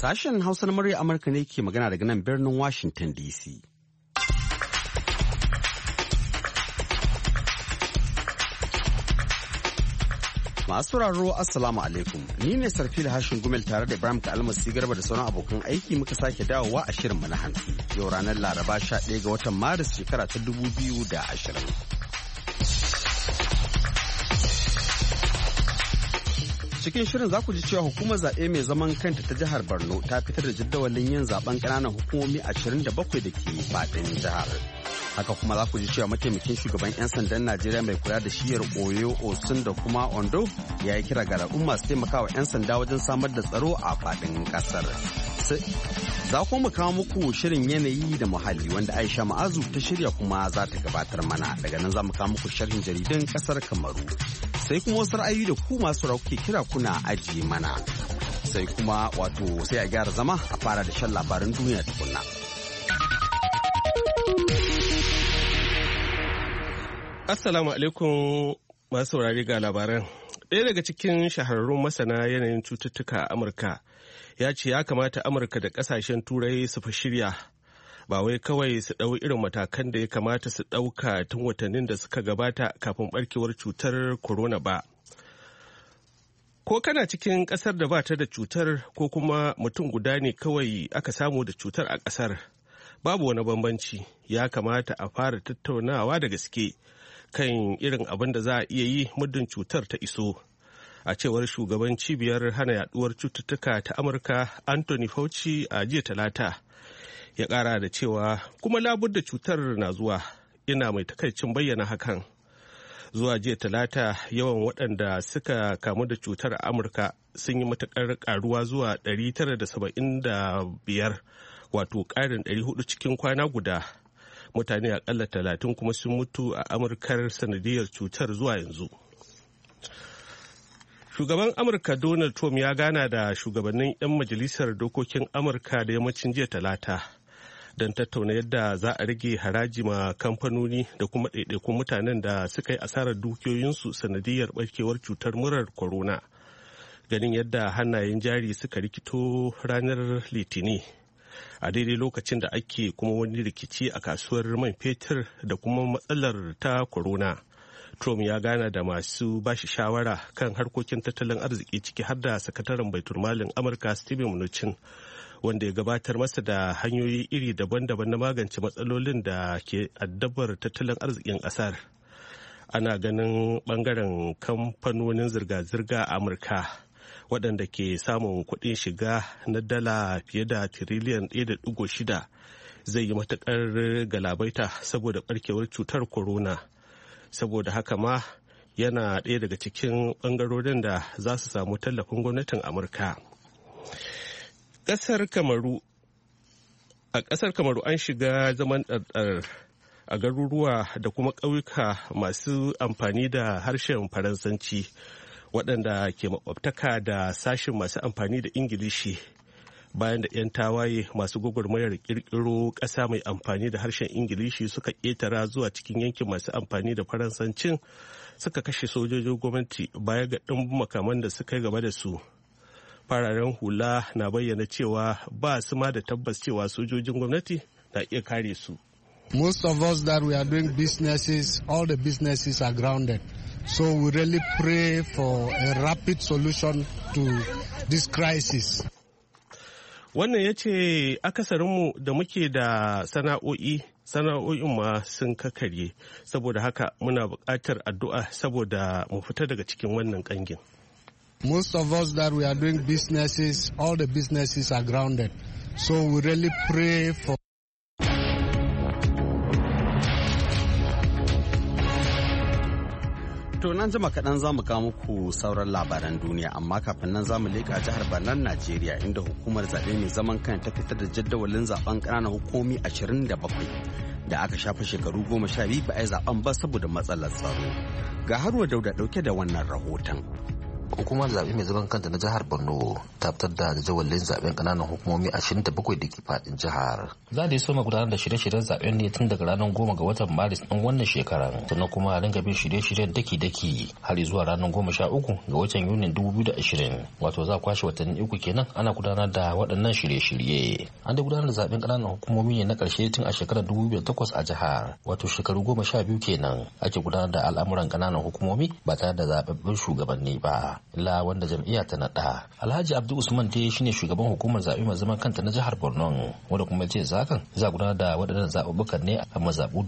Sashen Hausa na murya Amurka ne ke magana daga nan birnin Washington DC. Masu sauraro Assalamu alaikum. Ni ne Sarfil Hashin Gumel tare da Ibrahim Kalmasi Garba da sauran abokan aiki muka sake dawowa a shirin mu na hantsi. Yau ranar Laraba 11 ga watan Maris shekara ta 2020. Cikin shirin za ku ji cewa hukumar zaɓe mai zaman kanta ta jihar Borno ta fitar da jadawalin yin zaben ƙananan hukumomi 27 da ke faɗin jihar. Haka kuma za ku ji cewa mataimakin shugaban 'yan sandan Najeriya mai kula da shiyar Oyo, Osun da kuma Ondo ya yi kira ga al'umma su taimakawa 'yan sanda wajen samar da tsaro a faɗin ƙasar. Za kuma mu kawo muku shirin yanayi da muhalli wanda Aisha Ma'azu ta shirya kuma za ta gabatar mana. Daga nan za mu kawo muku sharhin jaridun ƙasar Kamaru. Sai kuma wasu ra'ayi da ku masu rauke kira kuna ajiye mana. Sai kuma sai a gyara zama a fara da shan labaran duniya tukunna. Assalamu alaikum masu saurari ga labaran. Ɗaya daga cikin shahararrun masana yanayin cututtuka a Amurka ya ce ya kamata Amurka da ƙasashen Turai su fi shirya ba wai kawai su ɗau irin matakan da ya kamata su ɗauka tun watannin da suka gabata kafin ɓarkewar cutar corona ba. Ko kana cikin ƙasar da ba ta da cutar ko kuma mutum guda ne kawai aka samu da cutar a ƙasar, babu wani bambanci, ya kamata a fara tattaunawa da gaske kan irin abin da za a iya yi muddin cutar ta iso. A cewar shugaban cibiyar hana yaduwar cututtuka ta Amurka Anthony Fauci a jiya Talata, ya ƙara da cewa kuma labudda cutar na zuwa, ina mai takaicin bayyana hakan. Zuwa jiya Talata yawan waɗanda suka kamu da cutar a Amurka sun yi matuƙar ƙaruwa zuwa 975, wato ƙarin 400 cikin kwana guda. Mutane aƙalla 30 kuma sun mutu a Amurkar sanadiyar cutar zuwa yanzu. Shugaban Amurka Donald Trump ya gana da shugabannin 'yan majalisar dokokin Amurka da yammacin jiya Talata don tattauna yadda za a rage haraji ma kamfanoni da kuma ɗaiɗaikun mutanen da suka yi asarar dukiyoyinsu sanadiyar ɓarkewar cutar murar corona. Ganin yadda hannayen jari suka rikito ranar Litini a daidai lokacin da ake kuma wani rikici a kasuwar man fetur da kuma matsalar ta corona. Trump ya gana da masu bashi shawara kan harkokin tattalin arziki ciki har da sakataren baitulmalin Amurka Steven Mnuchin, wanda ya gabatar masa da hanyoyi iri daban-daban na magance matsalolin da ke addabar tattalin arzikin ƙasar. Ana ganin ɓangaren kamfanonin zirga-zirga a Amurka waɗanda ke samun kuɗin shiga na dala fiye da tiriliyan 1.6 zai yi matuƙar galabaita saboda ɓarkewar cutar corona. Saboda haka ma yana ɗaya daga cikin ɓangarorin da za su samu tallafin gwamnatin Amurka. A ƙasar Kamaru an shiga zaman ɗarɗar a garuruwa da kuma ƙauyuka masu amfani da harshen Faransanci waɗanda ke makwabtaka da sashen masu amfani da Ingilishi bayan da 'yan tawaye masu gwagwarmayar ƙirƙiro ƙasa mai amfani da harshen Ingilishi suka ƙetara zuwa cikin yankin masu amfani da Faransancin suka kashe sojojin gwamnati baya ga ɗimbin makaman da suka yi gaba da su. Fararen hula na bayyana cewa ba su ma da tabbas cewa sojojin gwamnati na iya kare su. Most of us that we are doing businesses, all the businesses are grounded. So we really pray for a rapid solution to this crisis. Wannan ya ce akasarinmu da muke da sana'o'in ma sun kakarye, saboda haka muna buƙatar addu'a saboda mu fita daga cikin wannan ƙangin. Most of us that we are doing businesses, all the businesses are grounded. So we really pray for To nan jima kaɗan za mu kawo muku sauran labaran duniya, amma kafin nan za mu leƙa jihar Barnar Najeriya inda hukumar zaɓe mai zaman kan ta fitar da jadawalin zaben ƙananan hukumi 27 da aka shafa shekaru 12 ba a yi zaben ba saboda matsalar tsaro. Ga Haruna Dauda ɗauke da wannan rahoton. hukumar zaɓe mai zaman kanta na jihar Borno ta fitar da jadawalin zaben ƙananan hukumomi 27 da ke faɗin jihar. Za da so gudanar da shirye-shiryen zaben ne tun daga ranar 10 ga watan Maris ɗin wannan shekarar, sannan kuma a dinga bin shirye-shiryen daki-daki har zuwa ranar 13 ga watan Yunin 2020. Wato za kwashe watanni 3 kenan ana gudanar da waɗannan shirye-shirye. An da gudanar da zaben ƙananan hukumomi ne na ƙarshe tun a shekarar 2008 a jihar, wato shekaru 12 kenan ake gudanar da al'amuran ƙananan hukumomi ba tare da zababbin shugabanni ba, illa wanda jam'iyya ta naɗa. Alhaji Abdul Usman dai shine shugaban hukumar zaɓe mai zaman kanta na jihar Borno, wanda kuma ce zakan za gudanar da waɗannan zaɓuɓɓukan ne a mazaɓu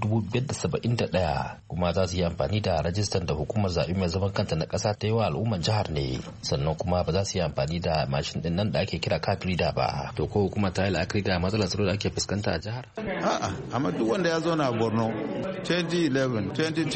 571, kuma za su yi amfani da rajistan da hukumar zaɓe mai zaman kanta na ƙasa ta yi wa al'umman jihar ne, sannan kuma ba za su yi amfani da mashin ɗin nan da ake kira kafirida ba. To ko kuma ta yi la'akari da matsalar tsaro da ake fuskanta a jihar? A'a, amma duk wanda ya zo na Borno 2011,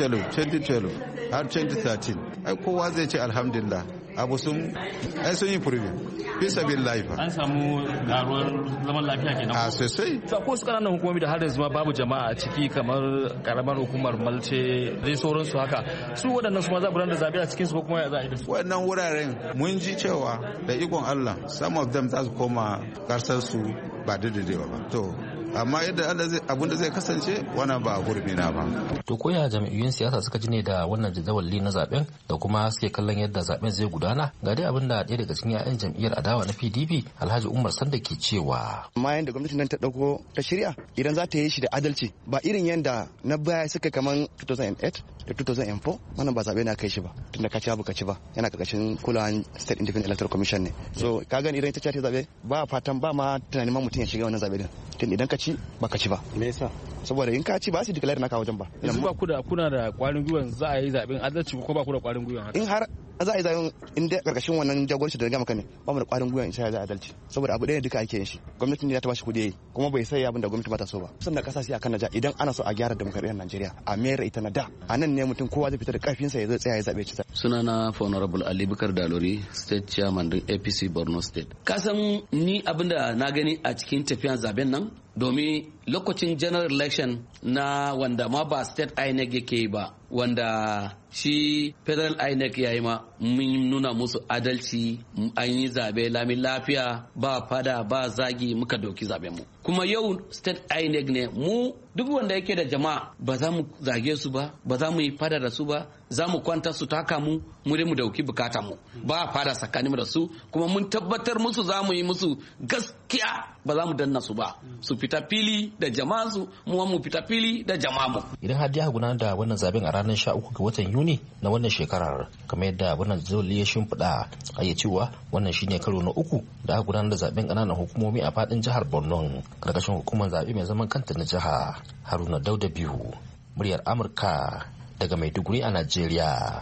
2012 har 2013 ai kowa zai ce alhamdulillah abu sun yi furbi fi sabin laifa. An samu karuwar zaman lafiya kenan. A sosai. To ko su kananan hukumomi da har yanzu ma babu jama'a a ciki kamar karamar hukumar Malce dai sauransu haka. Su waɗannan su ma za a gudanar da zaɓe a cikin su ko kuma ya za a yi da su? Waɗannan wuraren mun ji cewa da ikon Allah some of them za su koma karsar su ba daidaiwa ba. To amma yadda abinda zai kasance wannan ba a gurbi na ba. To koya jami'in siyasa suka ji ne da wannan jadawali na zaben da kuma suke kallon yadda zaben zai gudana? Ga dai abinda ɗaya daga cikin 'ya'yan jam'iyyar adawa na PDP Alhaji Umar Sanda ke cewa. Amma yadda gwamnati nan ta ɗauko ta shirya idan za ta yi shi da adalci ba irin yadda na baya suka kaman 2008 da 2004 wannan ba zaɓe na kai shi ba tunda ka ci abu ka ci ba yana karkashin kulawan State Independent Electoral Commission ne. So ka gani idan ita ce ta zaɓe ba fatan ba ma tunanin ma mutum ya shiga wannan zaɓe din tun idan ka ci baka ci ba. Me yasa? Saboda in ka ci ba su declare naka wajen ba. Yanzu ba kuna da kwarin gwiwa za a yi zaben adalci ko ba ku da kwarin gwiwa? In har za a yi zaben inda karkashin wannan jagoranci da ga maka ne ba mu da kwarin gwiwa in sai ya adalci saboda abu ɗaya duka ake yin shi. Gwamnatin ne ta bashi kuɗi yayi kuma bai sai abin da gwamnati ba ta so ba. Sannan kasa sai akan naja idan ana so a gyara demokradiyyar Najeriya a mayar ita na da a nan ne mutum kowa zai fita da karfinsa ya zai tsaya ya zabe ci. Sunana Honorable Ali Bukar Dalori, State Chairman din APC Borno State. Kasan ni abinda na gani a cikin tafiyan zaben nan domin lokacin general election na wanda ma ba state INEC yake yi ba wanda shi federal INEC ya yi ma mun nuna musu adalci an yi zabe lamin lafiya ba fada ba zagi muka doki zaben mu kuma yau state INEC ne mu duk wanda yake da jama'a ba za mu zage su ba ba za mu yi fada da su ba za mu kwanta su taka mu dai mu dauki bukata mu ba fada tsakanin da su kuma mun tabbatar musu za mu yi musu gaskiya ba za mu danna su ba su fita fili da jama'a su mu fita fili da jama'a mu. Idan har ya gudanar da wannan zaben a ranar 13 ga watan Yuni na wannan shekarar kamar yadda wannan zoli ya shimfiɗa a yi cewa wannan shine karo na 3 da aka gudanar da zaben ƙananan hukumomi a faɗin jihar Borno karkashin hukumar zaɓe mai zaman kanta na jiha. Haruna Dauda Biyu, muryar Amurka daga Maiduguri a Najeriya.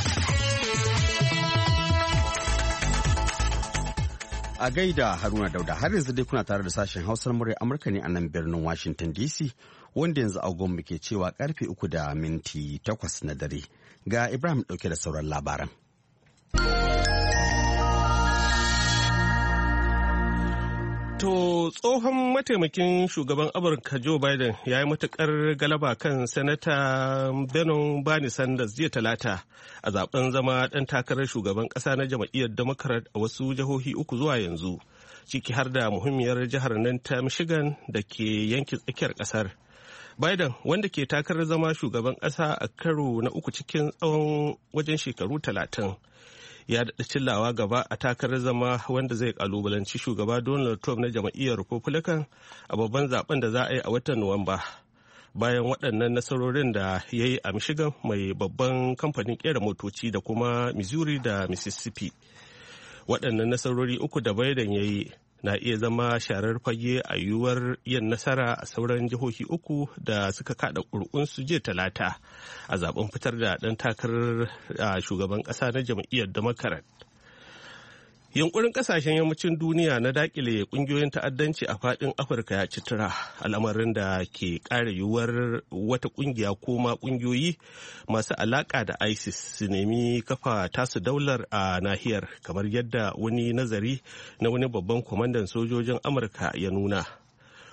A gaida Haruna Dauda, har yanzu dai kuna tare da sashen Hausar muryar Amurka ne a nan birnin Washington DC, wanda yanzu agon muke cewa karfe 3:08 na dare. Ga Ibrahim dauke da sauran labaran. To tsohon mataimakin shugaban Amurka Joe Biden ya yi matukar galaba kan Sanata Bernie Sanders jiya Talata a zaben zama ɗan takarar shugaban ƙasa na jam'iyyar Democrat a wasu jihohi 3 zuwa yanzu, ciki har da muhimmiyar jihar nan ta Michigan da ke yankin tsakiyar ƙasar. Biden, wanda ke takarar zama shugaban ƙasa a karo na 3 cikin tsawon wajen shekaru 30. ya daɗa cillawa gaba a takarar zama wanda zai kalubalanci shugaba Donald Trump na jam'iyyar Republican a babban zaben da za a yi a watan Nuwamba. Bayan waɗannan nasarorin da ya yi a Michigan mai babban kamfanin ƙera motoci da kuma Missouri da Mississippi. Waɗannan nasarori 3 da Biden ya yi na iya zama sharar fage a yiwuwar yin nasara a sauran jihohi 3 da suka kada ƙuri'unsu jiya Talata a zaben fitar da ɗan takarar shugaban ƙasa na jam'iyyar Democrat. Yunkurin ƙasashen yammacin duniya na daƙile ƙungiyoyin ta'addanci a faɗin Afirka ya ci tura, al'amarin da ke ƙara yiwuwar wata ƙungiya ko ma ƙungiyoyi masu alaƙa da ISIS su nemi kafa tasu daular a nahiyar, kamar yadda wani nazari na wani babban kwamandan sojojin Amurka ya nuna.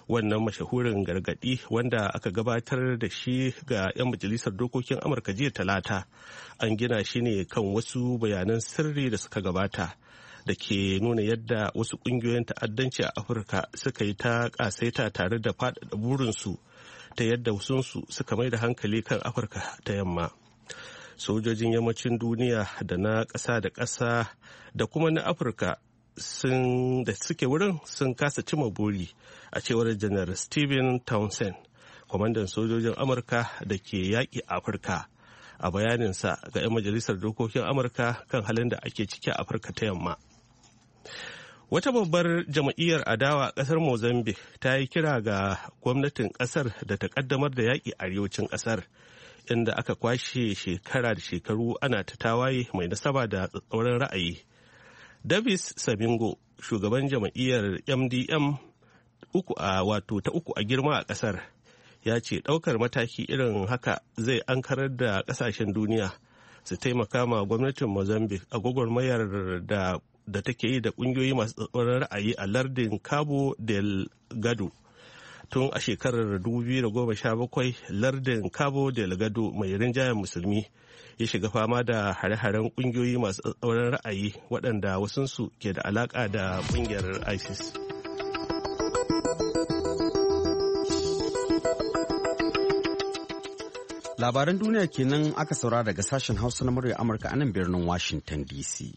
wannan mashahurin gargadi wanda aka gabatar da shi ga 'yan majalisar dokokin amurka jiya talata an gina shi ne kan wasu bayanan sirri da suka gabata da ke nuna yadda wasu ƙungiyoyin ta'addanci a afirka suka yi ta ƙasaita tare da faɗaɗa burinsu ta yadda wasunsu suka mai da hankali kan afirka ta yamma. Sojojin yammacin duniya da na ƙasa da ƙasa da kuma na afirka da suke wurin sun kasa cima buri a cewar janar Stephen Townsend, kwamandan sojojin amurka da ke yaƙi a afirka, a bayaninsa ga 'yan majalisar dokokin amurka kan halin da ake ciki a afirka ta yamma. Wata babbar jam'iyyar adawa a ƙasar Mozambique ta yi kira ga gwamnatin ƙasar da ta ƙaddamar da yaƙi a arewacin ƙasar, inda aka kwashe shekara da shekaru ana ta tawaye mai nasaba da tsatsauran ra'ayi. Davis Samingo, shugaban jam'iyyar MDM ta uku a girma a ƙasar, ya ce ɗaukar mataki irin haka zai ankarar da ƙasashen duniya su taimaka ma gwamnatin Mozambique a gwagwarmayar da take yi da ƙungiyoyi masu tsatsauran ra'ayi a lardin Cabo Delgado. Tun a shekarar 2017 lardin Cabo Delgado mai rinjayen musulmi ya shiga fama da hare-haren ƙungiyoyi masu tsatsauran ra'ayi waɗanda wasunsu ke da alaƙa da ƙungiyar ISIS. Labaran duniya kenan aka saurara daga sashen Hausa na murya Amurka a nan birnin Washington DC.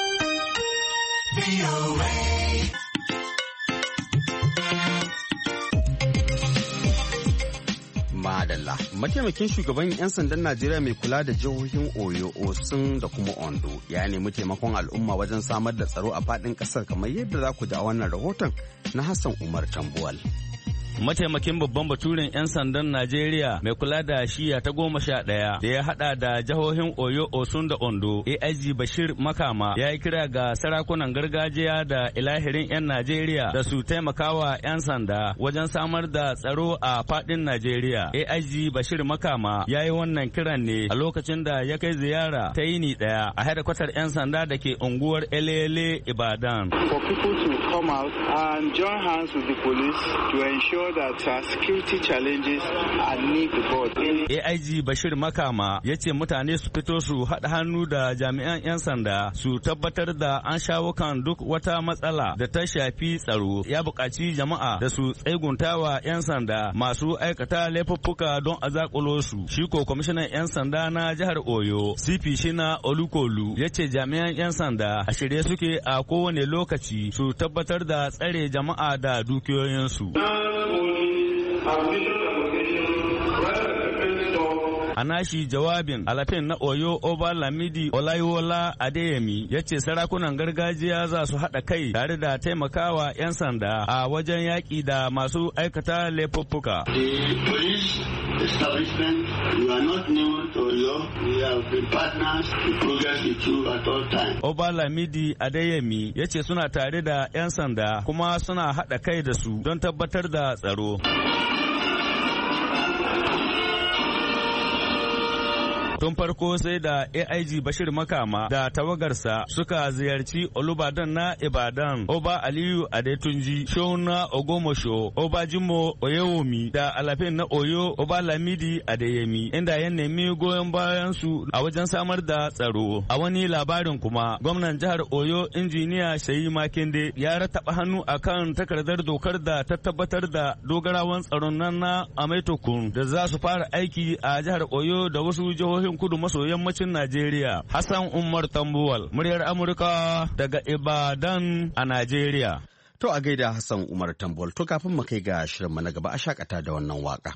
Madalla. Mataimakin shugaban 'yan sandan Najeriya mai kula da jihohin Oyo, Osun da kuma Ondo ya nemi taimakon al'umma wajen samar da tsaro a faɗin ƙasar kamar yadda za ku ji a wannan rahoton na Hassan Umar Tambuwal. Mataimakin babban baturen 'yan sandan Najeriya mai kula da shiya ta 11 da ya hada da jihohin Oyo, Osun da Ondo, AIG Bashir Makama ya yi kira ga sarakunan gargajiya da ilahirin 'yan Najeriya da su taimakawa 'yan sanda wajen samar da tsaro a fadin Najeriya. AIG Bashir Makama ya yi wannan kiran ne a lokacin da ya kai ziyara ta yini daya a hedikwatar 'yan sanda da ke unguwar Elele, Ibadan. For people to come out and join hands with the police to ensure that security challenges are need the board. AIG Bashir Makama ya ce mutane su fito su haɗa hannu da jami'an 'yan sanda su tabbatar da an shawo kan duk wata matsala da ta shafi tsaro. Ya buƙaci jama'a da su tseguntawa 'yan sanda masu aikata laifuffuka don a zakulo su. Shi ko kwamishinan 'yan sanda na jihar Oyo, CP Shina Olukolu, ya ce jami'an 'yan sanda a shirye suke a kowane lokaci su tabbatar da tsare jama'a da dukiyoyinsu. A nashi jawabin alafin na Oyo Oba Lamidi Olayiwola Adeyemi ya ce sarakunan gargajiya za su haɗa kai tare da taimakawa 'yan sanda a wajen yaƙi da masu aikata laifuffuka. Establishment, you are not new to Oyo. We have been partners to progress with you at all times. Oba Lamidi Adeyemi ya ce suna tare da 'yan sanda kuma suna haɗa kai da su don tabbatar da tsaro. Tun farko sai da AIG Bashir Makama da tawagarsa suka ziyarci Olubadan na Ibadan, Oba Aliyu Adetunji, Shona Ogomosho, Oba Jimo Oyewomi da Alafin na Oyo Oba Lamidi Adeyemi, inda ya nemi goyon bayan su a wajen samar da tsaro. A wani labarin kuma, gwamnan jihar Oyo Injiniya Shayi Makinde ya rattaba hannu akan takardar dokar da ta tabbatar da dogarawan tsaron nan na Amaitokun da za su fara aiki a jihar Oyo da wasu jihohin kudu maso yammacin Najeriya. Hassan Umar Tambuwal, muryar Amurka daga Ibadan a Najeriya. To a gaida Hassan Umar Tambuwal, to kafin mu kai ga shirinmu na gaba a shakata da wannan waka.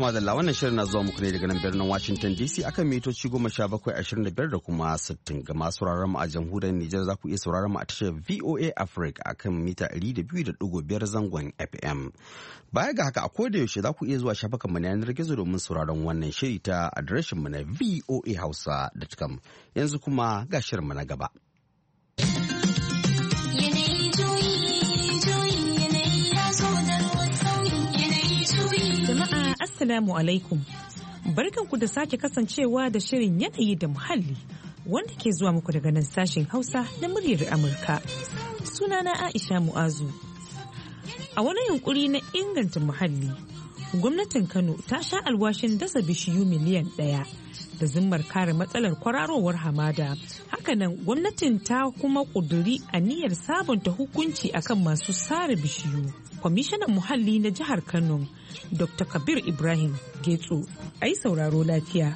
madalla wannan shirin na zuwa muku ne daga nan birnin Washington DC akan mitoci 1725 da kuma 60 ga masu sauraron mu a jamhuriyar Nijar za ku iya sauraron mu a tashar VOA Africa akan mita 200.5 zangon FM. Baya ga haka a koda yaushe za ku iya zuwa shafukan mu na yanar gizo domin sauraron wannan shiri ta adireshin mu na voahausa.com. Yanzu kuma ga shirin mu na gaba. Assalamu alaikum. Barkanku da sake kasancewa da shirin yanayi da muhalli wanda ke zuwa muku daga nan sashen Hausa na muryar Amurka. Sunana Aisha Mu'azu. A wani yunkuri na inganta muhalli, gwamnatin Kano ta sha alwashin dasa bishiyu miliyan 1 da zimmar kare matsalar kwararowar hamada. Hakanan gwamnatin ta kuma ƙuduri aniyar sabunta hukunci akan masu sare bishiyu. Kwamishinan muhalli na jihar Kano, Dr. Kabir Ibrahim Getso, ai sauraro lafiya.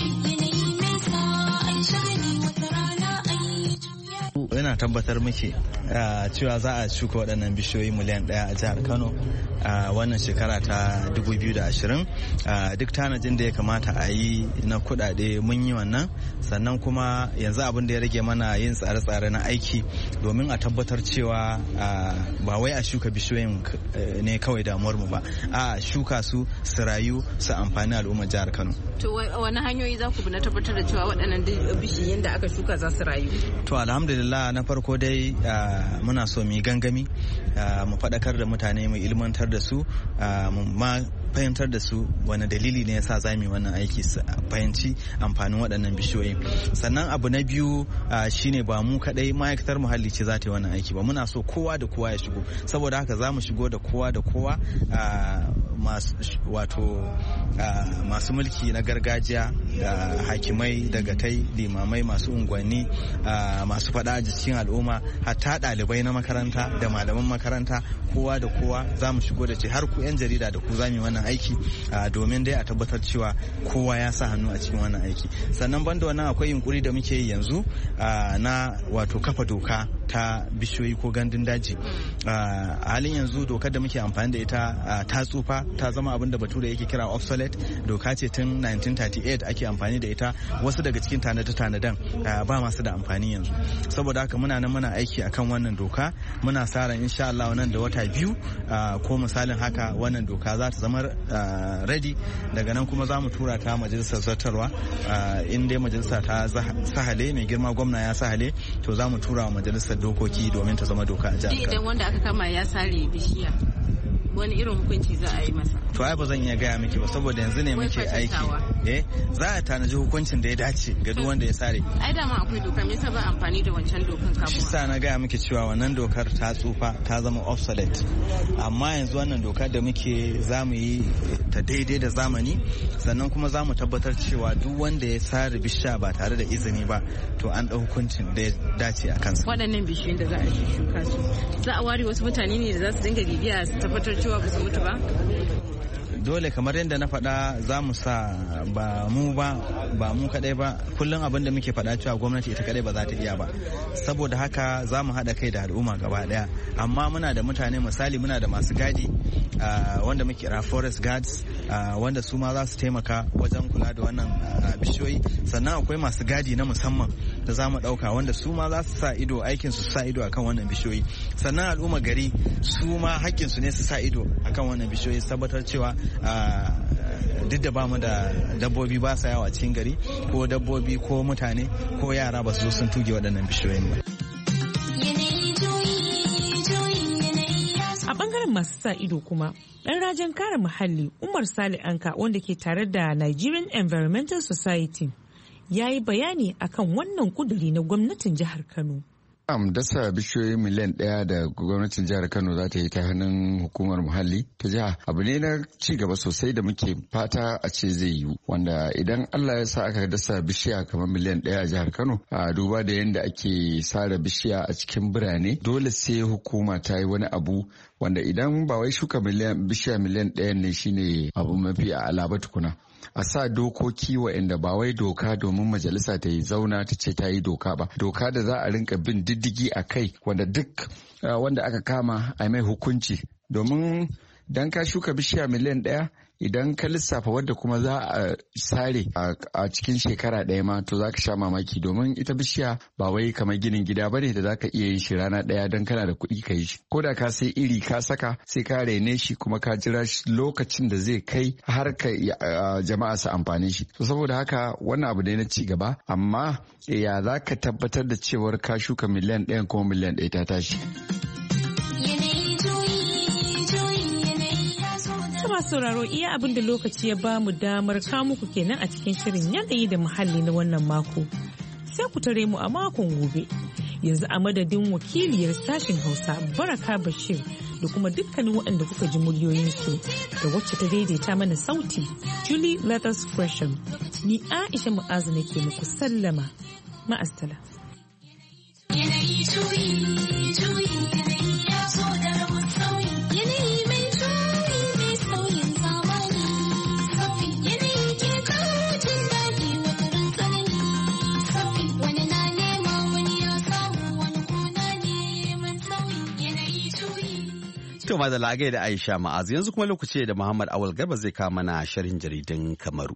Yana tabbatar muke cewa za a shuka waɗannan bishiyoyi miliyan 1 a jihar Kano a wannan shekara ta 2020. Duk tanajin da ya kamata a yi na kuɗaɗe mun yi wannan, sannan kuma yanzu abin da ya rage mana yin tsare-tsare na aiki domin a tabbatar cewa ba wai a shuka bishiyoyin ne kawai damuwar mu ba, a shuka su rayu su amfani al'ummar jihar Kano. To wani hanyoyi za ku bi na tabbatar da cewa waɗannan bishiyoyin da aka shuka za su rayu? To alhamdulillah, na farko dai muna so mu yi gangami, mu faɗakar da mutane, mu ilmantar da su, mu ma fahimtar da su wani dalili ne yasa za mu yi wannan aiki, su fahimci amfanin waɗannan bishiyoyi. Sannan abu na biyu shine ba mu kaɗai ma'aikatar muhalli ce za ta yi wannan aiki ba, muna so kowa da kowa ya shigo. Saboda haka za mu shigo da kowa da kowa, masu mulki na gargajiya da hakimai, dagatai, limamai, masu unguwanni, masu faɗa a cikin al'umma, hatta ɗalibai na makaranta da malaman makaranta, kowa da kowa za mu shigo da ce har ku 'yan jarida da ku za mu yi wannan aiki domin dai a tabbatar cewa kowa ya sa hannu a cikin wannan aiki. Sannan banda wannan akwai yunkuri da muke yi yanzu na wato kafa doka ta bishiyoyi ko gandun daji. A halin yanzu dokar da muke amfani da ita ta tsufa, ta zama abin da bature yake kira obsolete. Doka ce tun 1938 ake amfani da ita, wasu daga cikin tanade-tanaden ba masu da amfani yanzu. Saboda haka muna nan muna aiki akan wannan doka, muna sa ran insha Allah nan da wata 2 ko misalin haka wannan doka za ta zama ready. Daga nan kuma za mu tura ta majalisar zartarwa, in dai majalisa ta sahale, mai girma gwamna ya sahale, to za mu tura wa majalisar dokoki domin ta zama doka a jihar Kano. Idan wanda aka kama ya sare bishiya, wani irin hukunci za a yi masa? To ai ba zan iya gaya miki ba, saboda yanzu ne muke aiki. Za a tanaji hukuncin da ya dace ga duk wanda ya sare. Ai dama akwai doka, me yasa ba amfani da wancan dokan kafin? Shi sa na gaya miki cewa wannan dokar ta tsufa, ta zama obsolete. Amma yanzu wannan dokar da muke za mu yi ta daidai da zamani, sannan kuma za mu tabbatar cewa duk wanda ya sare bishiya ba tare da izini ba, to an ɗau hukuncin da ya dace a kansa. Waɗannan bishiyun da za a shuka su, za a ware wasu mutane ne da za su dinga bibiya su tabbatar cewa ba su mutu ba? Dole, kamar yadda na faɗa, za mu sa ba mu kaɗai ba, kullum abin da muke faɗa cewa gwamnati ita kaɗai ba za ta iya ba. Saboda haka za mu haɗa kai da al'umma gaba ɗaya, amma muna da mutane, misali muna da masu gadi wanda muke kira forest guards, wanda su ma za su taimaka wajen kula da wannan bishiyoyi. Sannan akwai masu gadi na musamman da za mu ɗauka, wanda su ma za su sa ido, aikin su sa ido akan wannan bishiyoyi. Sannan al'umma gari su ma hakkin su ne su sa ido akan wannan bishiyoyi, tabbatar cewa duk da bamu da dabbobi ba sa yawa cikin gari, ko dabbobi ko mutane ko yara ba su zo sun tuge waɗannan bishiyoyin ba. A bangaren masu sa ido kuma, ɗan rajin kare muhalli Umar Sale Anka, wanda ke tare da Nigerian Environmental Society, ya yi bayani akan wannan kuduri na gwamnatin jihar Kano. Dasa bishiyoyi miliyan 1 da gwamnatin jihar Kano za ta yi ta hannun hukumar muhalli ta jiha abu ne na ci gaba sosai da muke fata a ce zai yiwu, wanda idan Allah ya sa aka dasa bishiya kamar miliyan 1 a jihar Kano, a duba da yadda ake sare bishiya a cikin birane, dole sai hukuma ta yi wani abu wanda idan ba wai shuka bishiya miliyan 1 ne shine abu mafi a'ala ba tukuna. A sa dokoki waɗanda ba wai doka domin majalisa ta yi zauna ta ce ta yi doka ba, doka da za a rinka bin diddigi a kai, wanda duk wanda aka kama a mai hukunci. Domin dan ka shuka bishiya miliyan 1 idan ka lissafa wadda kuma za a sare a cikin shekara ɗaya ma to za ka sha mamaki, domin ita bishiya ba wai kamar ginin gida ba ne da za ka iya yin shi rana ɗaya don kana da kuɗi ka yi shi. Ko da ka sai iri ka saka sai ka rene shi kuma ka jira lokacin da zai kai har ka jama'a su amfani shi. To saboda haka wannan abu ne na ci gaba, amma ya za ka tabbatar da cewar ka shuka miliyan 1 kuma miliyan 1 ta tashi. Sauraro iya abin da lokaci ya ba mu damar muku kenan a cikin shirin yanayi da muhalli na wannan mako. Sai ku tare mu a makon gobe. Yanzu a madadin wakiliyar sashen Hausa Baraka Bashir da kuma dukkanin waɗanda kuka ji muryoyinsu da wacce ta daidaita mana sauti Julie Leathers Gresham. Ni Aisha Mu'azu nake muku sallama. Ma'asala. To ma da lagai da Aisha Ma'azu, yanzu kuma lokaci da Muhammad Awal Garba zai kawo mana sharhin jaridan Kamaru.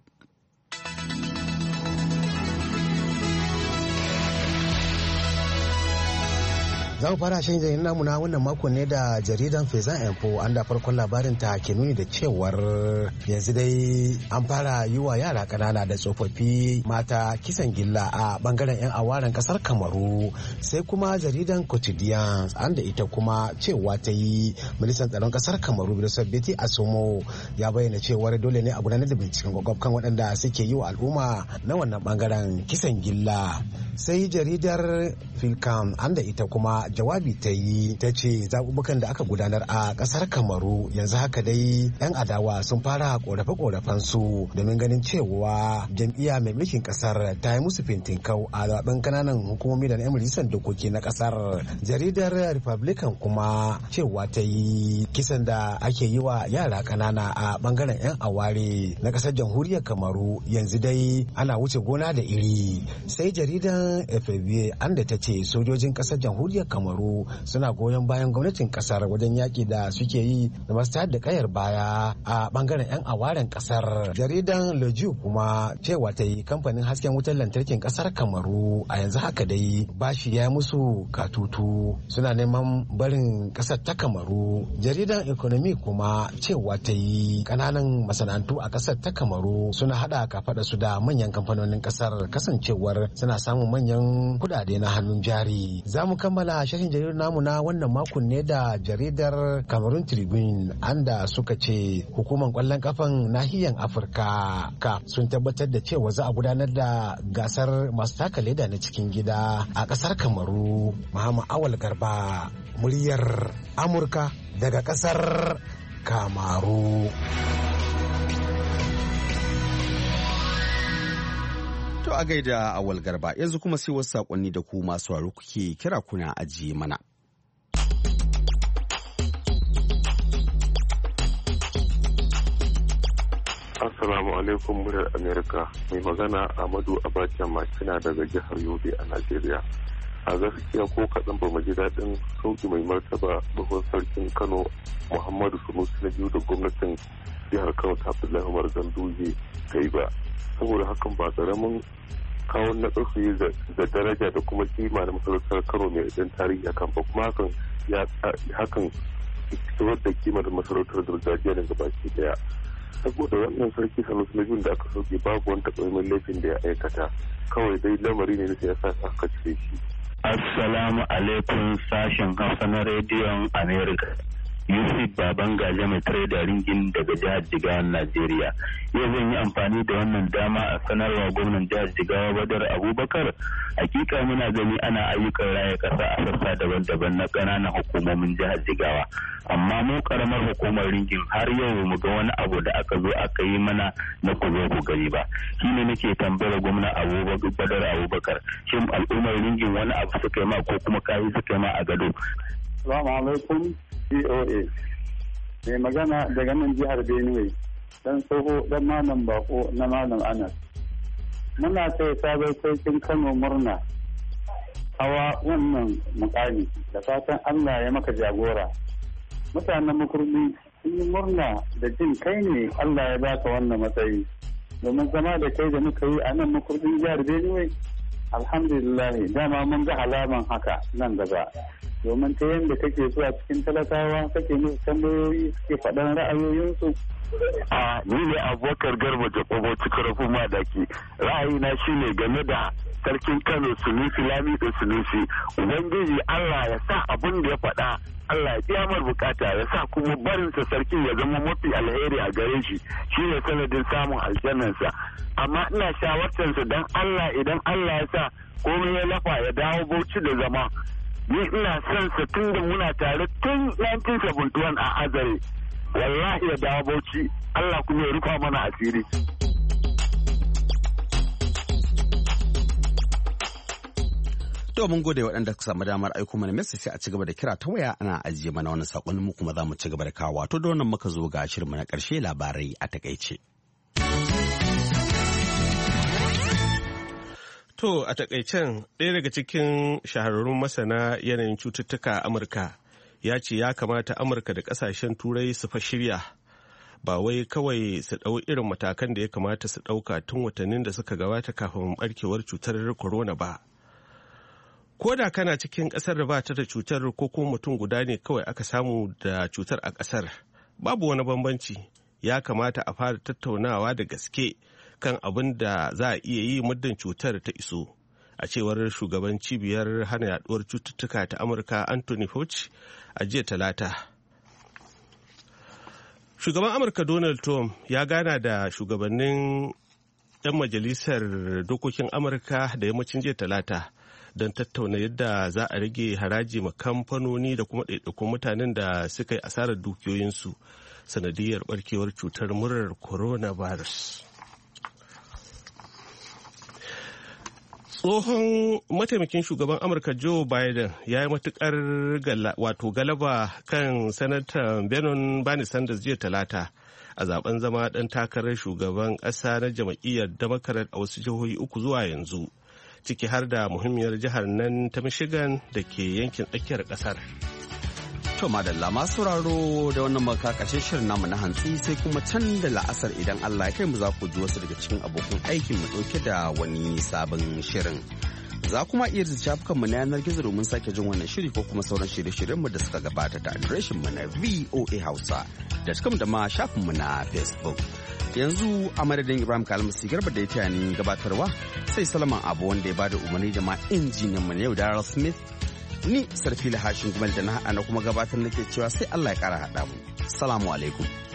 Za mu fara shan jaridar namu na wannan makon ne da jaridan Fezan Info, an da farkon labarin ta ke nuni da cewar yanzu dai an fara yi wa yara ƙanana da tsofaffi mata kisan gilla a bangaren 'yan awaren kasar Kamaru. Sai kuma jaridan Quotidien an da ita kuma cewa ta yi ministan tsaron kasar Kamaru Bisa Beti Asomo ya bayyana cewar dole ne a gudanar da binciken kwakwafkan waɗanda suke yi wa al'umma na wannan bangaren kisan gilla. Sai jaridar Filkam an da ita kuma jawabi ta yi ta ce zaɓuɓɓukan da aka gudanar a ƙasar Kamaru yanzu haka dai 'yan adawa sun fara ƙorafe-ƙorafen su domin ganin cewa jam'iyya mai mulkin ƙasar ta yi musu fintinkau a zaɓen ƙananan hukumomi da na 'yan majalisar dokoki na ƙasar. Jaridar Republican kuma cewa ta yi kisan da ake yi wa yara ƙanana a ɓangaren 'yan aware na ƙasar jamhuriyar Kamaru yanzu dai ana wuce gona da iri. Sai jaridar FAB an da ta ce sojojin ƙasar jamhuriyar Kamaru suna goyon bayan gwamnatin kasar wajen yaƙi da suke yi da masu tayar da kayar baya a bangaren 'yan awaren kasar. Jaridan Leju kuma cewa ta yi kamfanin hasken wutar lantarkin kasar Kamaru a yanzu haka dai bashi ya musu katutu suna neman barin kasar ta Kamaru. Jaridan Economy kuma cewa ta yi kananan masana'antu a kasar ta Kamaru suna hada kafaɗa su da manyan kamfanonin kasar kasancewar suna samun manyan kudade na hannun jari. Za mu kammala shirin jaridar namu na wannan makon ne da jaridar Cameroon Tribune anda suka ce hukumar kwallon kafan nahiyar Afirka sun tabbatar da cewa za a gudanar da gasar masu taka leda na cikin gida a kasar Kamaru. Muhammad Awal Garba, muryar Amurka daga kasar Kamaru. To a gaida Awal Garba, yanzu kuma sai wasu sakonni da ku masu waro kuke kira kuna ajiye mana. Assalamu alaikum muryar Amerika, mai magana Amadu Abacha Makina daga jihar Yobe a Najeriya. A gaskiya ko kaɗan ba mu ji daɗin sauki mai martaba tsohon sarkin Kano Muhammadu Sunusi na biyu da gwamnatin jihar Kano ta Abdullahi Umar Ganduje ta yi ba. Saboda hakan ba ƙaramin kawo na ƙarfi da daraja da kuma kima na masarautar Kano mai ɗan tarihi akan ba, kuma hakan fitowar da kima da masarautar gargajiya daga baki daya. Saboda wannan sarki Sanusi na biyu da aka sauke babu wani taɓaiman laifin da ya aikata, kawai dai lamari ne na siyasa ta aka cire shi. Assalamu alaikum sashen Hausa na rediyon America. Yusuf Baban Gaje mai tare da ringin daga jihar Jigawa, Najeriya. Yau zan yi amfani da wannan dama a sanarwa gwamnan jihar Jigawa Badar Abubakar. Hakika muna gani ana ayyukan raya ƙasa a sassa daban-daban na ƙananan hukumomin jihar Jigawa. Amma mu karamar hukumar ringin har yau mu ga wani abu da aka zo aka yi mana na ku zo ku gari ba. Shi ne nake tambayar gwamna Badar Abubakar. Shin al'ummar ringin wani abu suka yi ma ko kuma kayi suka yi ma a gado? Assalamu alaikum COA. Mai magana daga nan jihar Benue, dan tsoho dan malam bako na malam Anas. Muna kai sabon sarkin Kano murna hawa wannan mukami da fatan Allah ya maka jagora. Mutanen makurdi sun yi murna da jin kai ne Allah ya baka wannan matsayi. Domin zama da kai da muka yi a nan makurɗin jihar Benue, alhamdulillah dama mun ga alaman haka nan gaba. Domin ta yadda kake so a cikin talakawa kake musu tambayoyi suke faɗan ra'ayoyinsu. Ni ne Abubakar Garba Jakobo Cikarafin Madaki. Ra'ayina shine game da sarkin Kano Sunusi Lamido Sunusi. Ubangiji Allah ya sa abin da ya faɗa Allah ya biya mar bukata, ya sa kuma barinsa sarkin ya zama mafi alheri a gare shi shine sanadin samun aljannansa. Amma ina shawartarsa dan Allah, idan Allah ya sa komai ya lafa ya dawo Bauchi da zama. Ni ina son sa tun da muna tare tun 1971 a Azare. Wallahi ya dawo Bauchi, Allah kuma ya rufa mana asiri. To mun gode waɗanda ka samu damar aiko mana message sai a ci gaba da kira ta waya ana ajiye mana wannan saƙon mu kuma za mu ci gaba da kawo. To da wannan muka zo ga shirinmu na ƙarshe, labarai a takaice. To a takaicen ɗaya daga cikin shahararrun masana yanayin cututtuka a Amurka ya ce ya kamata Amurka da ƙasashen Turai su fa shirya, ba wai kawai su ɗau irin matakan da ya kamata su ɗauka tun watannin da suka gabata kafin ɓarkewar cutar corona ba. Ko da kana cikin ƙasar da ba ta da cutar ko kuma mutum guda ne kawai aka samu da cutar a ƙasar, babu wani bambanci. Ya kamata a fara tattaunawa da gaske kan abin da za a iya yi muddin cutar ta iso, a cewar shugaban cibiyar hana yaduwar cututtuka ta Amurka Anthony Fauci a jiya Talata. Shugaban Amurka Donald Trump ya gana da shugabannin 'yan majalisar dokokin Amurka da yammacin jiya Talata don tattauna yadda za a rage haraji ma kamfanoni da kuma ɗaiɗaikun mutanen da suka yi asarar dukiyoyinsu sanadiyar barkewar cutar murar coronavirus. Tsohon mataimakin shugaban Amurka Joe Biden ya yi matukar galaba kan sanatan Bernie Sanders jiya Talata a zaben zama ɗan takarar shugaban ƙasa na jam'iyyar Democrat a wasu jihohi uku zuwa yanzu, ciki har da muhimmiyar jihar nan ta Michigan da ke yankin tsakiyar ƙasar. To madalla masu sauraro da wannan makakashin shirin namu na hantsi, sai kuma can da la'asar idan Allah ya kai mu za ku ji wasu daga cikin abokan aikin mu ɗauke da wani sabon shirin. Za kuma iya shafukan mu na yanar gizo domin sake jin wannan shiri ko kuma sauran shirye-shiryen mu da suka gabata ta adireshin mu na voahausa.com da ma shafin mu na Facebook. Yanzu a madadin Ibrahim Kalmasi Garba da ya taya ni gabatarwa, sai Salman Abu wanda ya bada umarni da ma injiniyan mu na yau Daryl Smith. Ni Sarfila Hashin Gumal da na kuma gabatar nake cewa sai Allah ya kara haɗa mu. Salamu alaikum.